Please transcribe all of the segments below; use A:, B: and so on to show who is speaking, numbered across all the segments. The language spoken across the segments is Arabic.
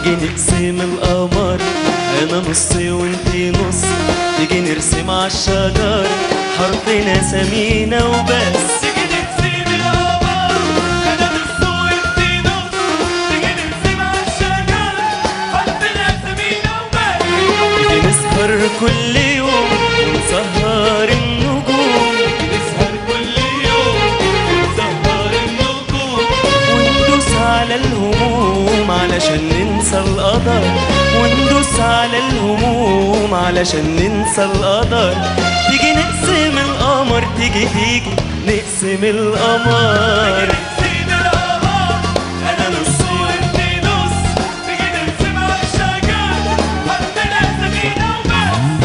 A: تيجي نقسم القمر، انا نص وانتي نص، تيجي نرسم عالشجر حرفنا سمينا وبس.
B: تيجي نقسم القمر، انا نص وانتي نص، تيجي نرسم عالشجر حرفنا سمينا وبس.
A: تيجي نسهر كل يوم ونسهر النجوم،
B: نسهر كل يوم ونسهر النجوم،
A: وندوس على الهموم علشان ننسى القدر، وندوس على الهموم علشان ننسى القدر. تيجي نقسم القمر، تيجي نقسم القمر.
B: نقسم القمر، انا نص وانتي نص، تيجي نرسم عالشجر حرفنا سمينا وبس.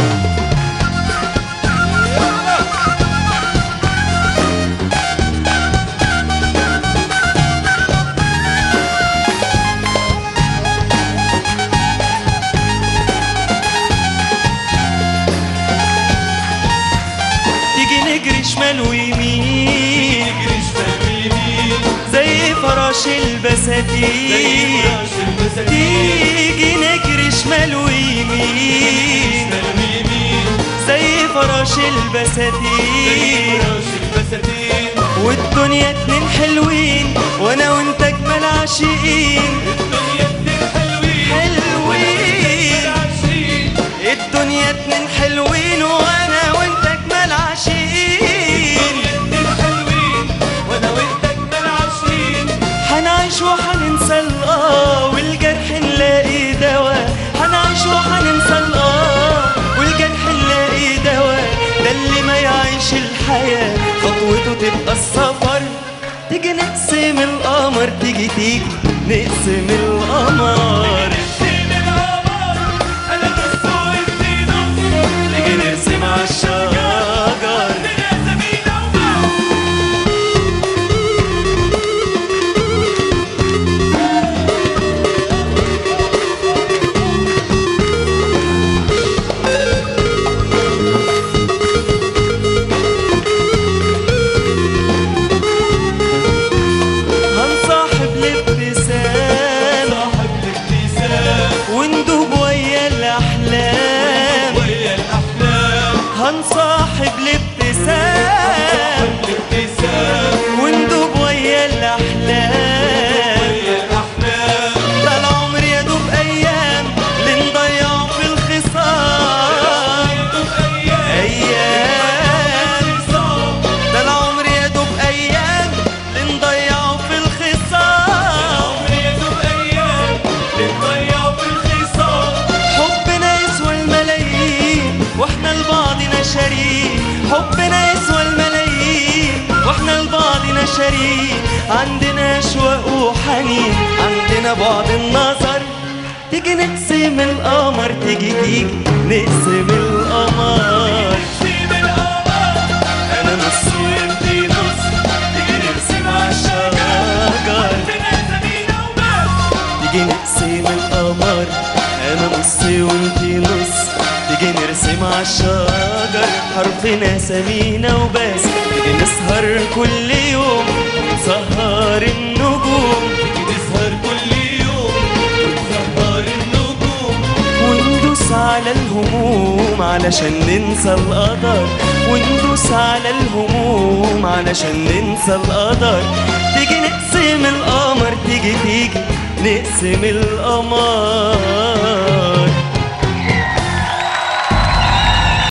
A: تيجي نجري شمال ويمين،
B: نجري شمال ويمين
A: زي فراش البساتين.
B: زي فراش البساتين.
A: تيجي نجري شمال ويمين،
B: شمال ويمين
A: زي فراش
B: زي
A: البساتين.
B: فراش البساتين.
A: والدنيا اتنين حلوين، وانا وانت اجمل عاشقين.
B: الدنيا اتنين حلوين
A: حلوين،
B: عايشين.
A: الدنيا اتنين حلوين، وانا وانت اجمل عاشقين.
B: الدنيا اتنين حلوين وانا وانت اجمل عايشين.
A: هنعيش وهننسى والجرح نلاقي دواء، هنعيش وهننسى والجرح نلاقي دواء. ده اللي ما يعيش الحياة خطوته تبقى السفر. تيجي نقسم القمر، تيجي نقسم القمر.
B: نقسم القمر، انا نص وانتي نص،
A: تيجي نرسم عالشجر
B: حرفنا سمينا وبس.
A: هنصاحب الابتسام
B: صاحب الابتسام
A: وندوب ويا الأحلام.
B: ويا الاحلام.
A: هنصاحب الابتسام
B: الابتسام
A: وندوب ويا الأحلام.
B: ويا الاحلام.
A: ده العمر يدوب أيام لنضيعه في الخصام. أيام، ده العمر يدوب أيام لنضيعه في الخصام. حبنا يسوى الملايين واحنا لبعضنا شريك، حبنا يسوى الملايين واحنا لبعضنا شريك. عندنا اشواق وحنين، عندنا بعد النظر. تيجي نقسم القمر، تيجي نقسم القمر. انا نص وانتي نص، تيجي نرسم عالشجر. تيجي نقسم القمر، انا نص وانتي نص، تيجي نرسم عالشجر حرفنا سمينا وبس. تيجي نسهر كل يوم ونسهر النجوم،
B: نسهر كل يوم ونسهر النجوم،
A: وندوس على الهموم علشان ننسى القدر، وندوس على الهموم علشان ننسى القدر. تيجي نقسم القمر، تيجي نقسم القمر.